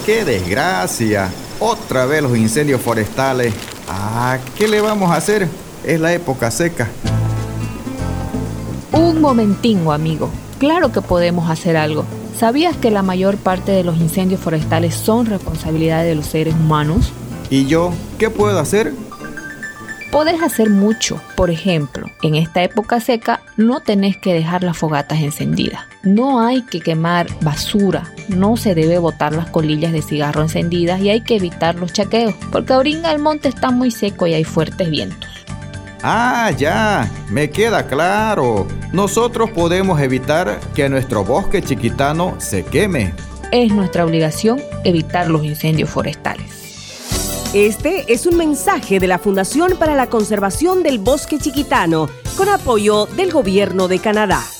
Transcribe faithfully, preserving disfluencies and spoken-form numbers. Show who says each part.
Speaker 1: ¡Qué desgracia! Otra vez los incendios forestales. Ah, ¿qué le vamos a hacer? Es la época seca.
Speaker 2: Un momentingo, amigo. Claro que podemos hacer algo. ¿Sabías que la mayor parte de los incendios forestales son responsabilidad de los seres humanos?
Speaker 1: ¿Y yo qué puedo hacer?
Speaker 2: Podés hacer mucho. Por ejemplo, en esta época seca no tenés que dejar las fogatas encendidas. No hay que quemar basura. No se debe botar las colillas de cigarro encendidas y hay que evitar los chaqueos, porque ahorita el monte está muy seco y hay fuertes vientos.
Speaker 1: Ah, ya, me queda claro. Nosotros podemos evitar que nuestro bosque chiquitano se queme.
Speaker 2: Es nuestra obligación evitar los incendios forestales.
Speaker 3: Este es un mensaje de la Fundación para la Conservación del Bosque Chiquitano, con apoyo del Gobierno de Canadá.